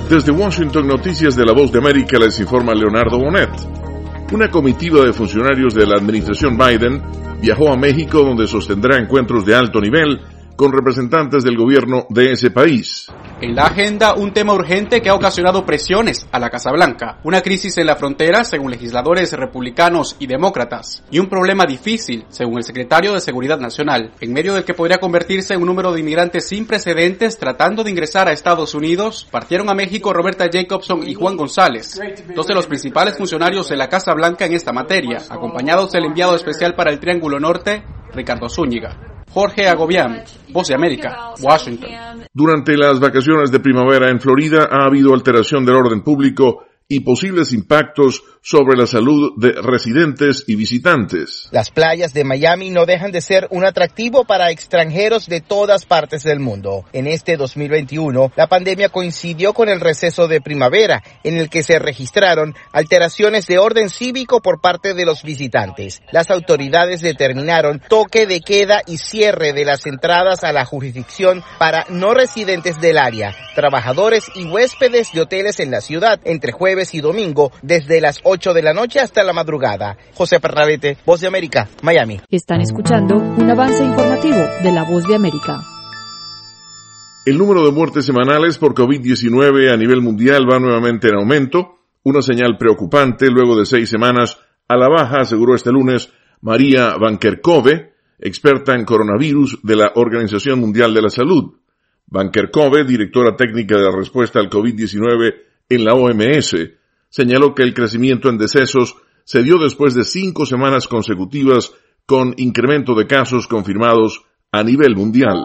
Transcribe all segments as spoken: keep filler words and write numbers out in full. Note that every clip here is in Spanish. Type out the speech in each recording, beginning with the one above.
Desde Washington, Noticias de la Voz de América, les informa Leonardo Bonet. Una comitiva de funcionarios de la administración Biden viajó a México, donde sostendrá encuentros de alto nivel con representantes del gobierno de ese país. En la agenda, un tema urgente que ha ocasionado presiones a la Casa Blanca, una crisis en la frontera, según legisladores republicanos y demócratas, y un problema difícil, según el secretario de Seguridad Nacional, en medio del que podría convertirse en un número de inmigrantes sin precedentes tratando de ingresar a Estados Unidos. Partieron a México Roberta Jacobson y Juan González, dos de los principales funcionarios de la Casa Blanca en esta materia, acompañados del enviado especial para el Triángulo Norte, Ricardo Zúñiga. Jorge Agobián, Voz de América, Washington. Durante las vacaciones de primavera en Florida ha habido alteración del orden público y posibles impactos sobre la salud de residentes y visitantes. Las playas de Miami no dejan de ser un atractivo para extranjeros de todas partes del mundo. En este dos mil veintiuno, la pandemia coincidió con el receso de primavera, en el que se registraron alteraciones de orden cívico por parte de los visitantes. Las autoridades determinaron toque de queda y cierre de las entradas a la jurisdicción para no residentes del área, trabajadores y huéspedes de hoteles en la ciudad, entre jueves y domingo, desde las ocho de la noche hasta la madrugada. José Pernalete, Voz de América, Miami. Están escuchando un avance informativo de la Voz de América. El número de muertes semanales por COVID diecinueve a nivel mundial va nuevamente en aumento, una señal preocupante luego de seis semanas a la baja, aseguró este lunes María Van Kerkhove, experta en coronavirus de la Organización Mundial de la Salud. Van Kerkhove, directora técnica de la respuesta al COVID diecinueve en la O M S, señaló que el crecimiento en decesos se dio después de cinco semanas consecutivas con incremento de casos confirmados a nivel mundial.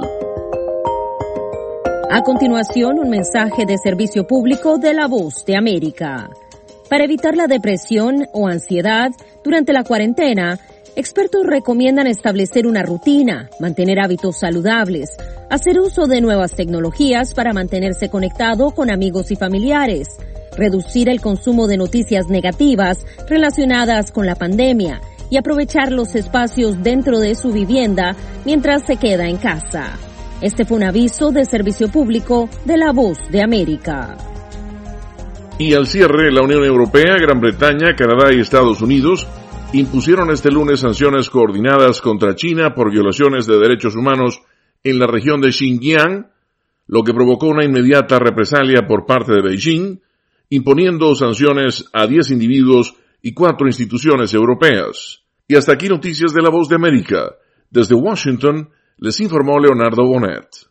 A continuación, un mensaje de servicio público de la Voz de América. Para evitar la depresión o ansiedad durante la cuarentena, expertos recomiendan establecer una rutina, mantener hábitos saludables, hacer uso de nuevas tecnologías para mantenerse conectado con amigos y familiares, reducir el consumo de noticias negativas relacionadas con la pandemia y aprovechar los espacios dentro de su vivienda mientras se queda en casa. Este fue un aviso de servicio público de la Voz de América. Y al cierre, la Unión Europea, Gran Bretaña, Canadá y Estados Unidos impusieron este lunes sanciones coordinadas contra China por violaciones de derechos humanos en la región de Xinjiang, lo que provocó una inmediata represalia por parte de Beijing, imponiendo sanciones a diez individuos y cuatro instituciones europeas. Y hasta aquí Noticias de la Voz de América. Desde Washington, les informó Leonardo Bonet.